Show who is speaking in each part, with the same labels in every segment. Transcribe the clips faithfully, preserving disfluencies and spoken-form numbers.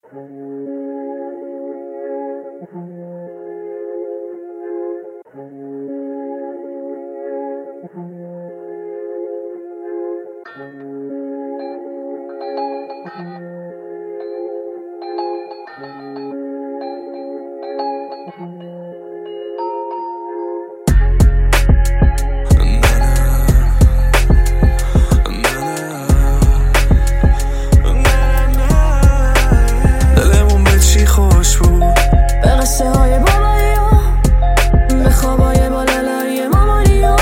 Speaker 1: دلمون به چی خوش بود، به قصه های بابایی ها، به خوابای بالالایی مامانی ها.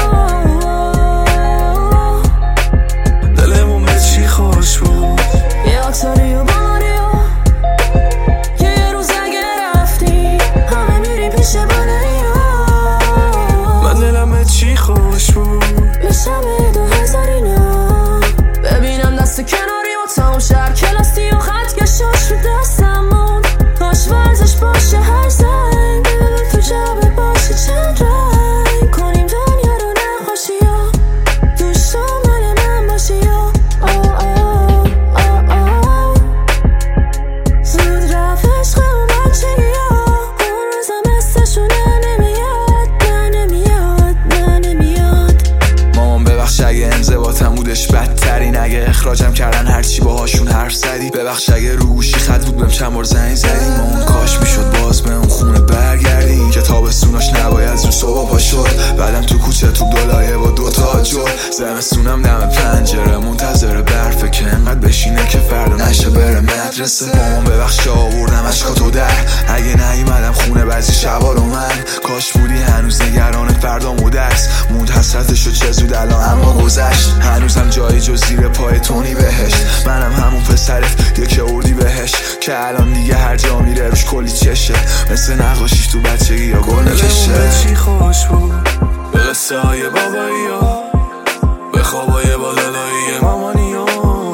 Speaker 1: دلمون به چی خوش بود، یه آکساری و باماری ها، که یه روز اگه رفتی همه میری پیش بالایی ها. من دلم به چی خوش بود، یه شب دو هزارینا، ببینم دست کناری و تمام شهر کلاستی و خط کشاش رو دستمون. کاش ورزش باشه هر زنگ، ببین تو جبه باشه چند رنگ، کنیم دنیا رو نقاشی ها، دوش تو مال من باشی ها. آه آه آه آه زود رفت عشق اون بچگی ها، اون روزا مثلشون نمیاد، نه نمیاد، نه نمیاد.
Speaker 2: مامان ببخش اگه انضباطم بودش بدترین، اگه اخراجم کردن هرچی باهاشون حرف زدی، ببخش اگه رو گوشی خط بود بهم چند بار زنگ زدی. مامان کاش میشد باز به اون خونه برگردی، که تابستوناش نباید زود صبح پا شد، بعدم تو کوچه تو دلایه با دوتا جور، زمستونم دم پنجره منتظر برفه که انقدر بشینه که فردا نشه بره مدرسه. مامان ببخش آوردم اشکاتو در، اگه نیومدم خونه بعضی شبا رو من، کاش بودی هنوز نگران فردام و درس، موند حسرتشو چه زود الان اما گذشت، هنوزم جایی جز زیر پای تونی بهشت. منم همون پسرت یک اردی بهش، که الان دیگه هر جا میره روش کلی چشه، مثل نقاشیش تو بچگی یا گل میکشه.
Speaker 1: دلمون به چی خوش بود، به قصه های بابایی ها، به خوابای بالالایی مامانی ها.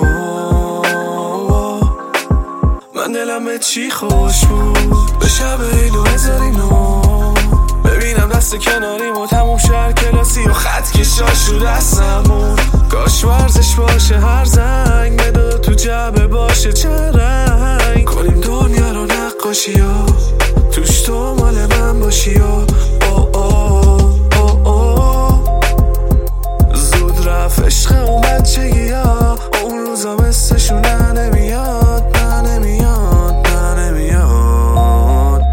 Speaker 1: من دلم به چی خوش بود، به شب دو هزارینا، ببینم دست کناریم و تموم شهر کلاسی و خط کشاش رو دستمون. کاش ورزش باشه هر زنگ، بده تو جبه باشه چند رنگ، کنیم دنیا رو نقاشی ها، توش تو مال من باشی ها. آه آه آه آه زود رفت عشق اون بچگی ها، اون روزا مثلشون نمیاد، نه نمیاد، نه نمیاد.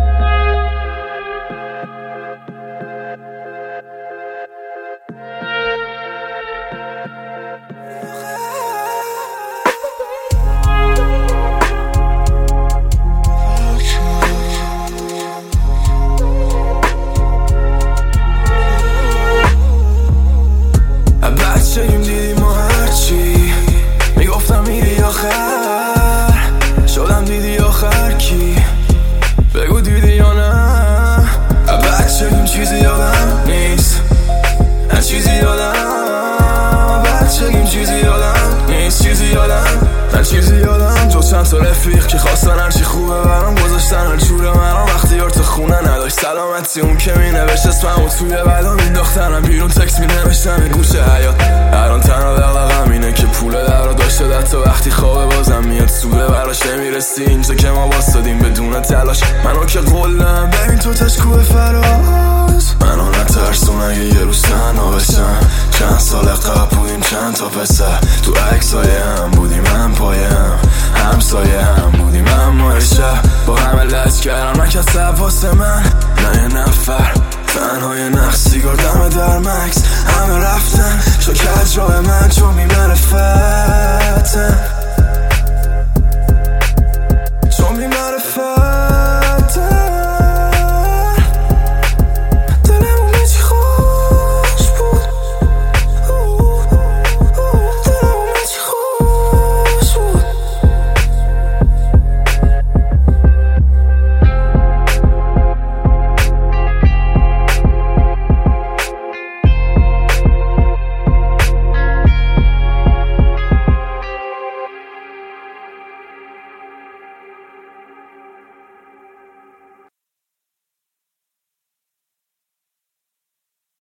Speaker 1: بچگیم دیدیم ما هرچی میگفتم میری آخر، شدم دیدی آخر کی، بگو دیدی یا نه. بچگیم چیزی یادم نیست، هر چیزی یادم، بچگیم چیزی یادم نیست، چیزی یادم، هر چیزی یادم جز چند تا رفیق که خواستن هرچی خوبه برام گذاشتن هر جوره مرام، وقتی یار تو خونه نداشت سلامتی، اون که می نوشت اسمم و توی بلا مینداختنم بیرون، تکس می نوشتم این گوشه حیات. الان تنها دقدقم اینه که پول در رو داشته در تا وقتی خوابه بازم میاد سوده براش نمیرسی، اینجا که ما واسدادیم بدون تلاش، منو که قلم ببین تو تشکوه فراز، منو نترسون اگه یه روز تنها بشم، چند سال قبل بودیم چند تا پسر، تو عکسای هم بودیم هم پایه هم همسایه هم بودیم، اما شب با همه لج کردم نکسب واسه من، نه یه نفر تنهای نقش سیگار دم در مکس، همه رفتن شو کج راه من چون بی معرفتن.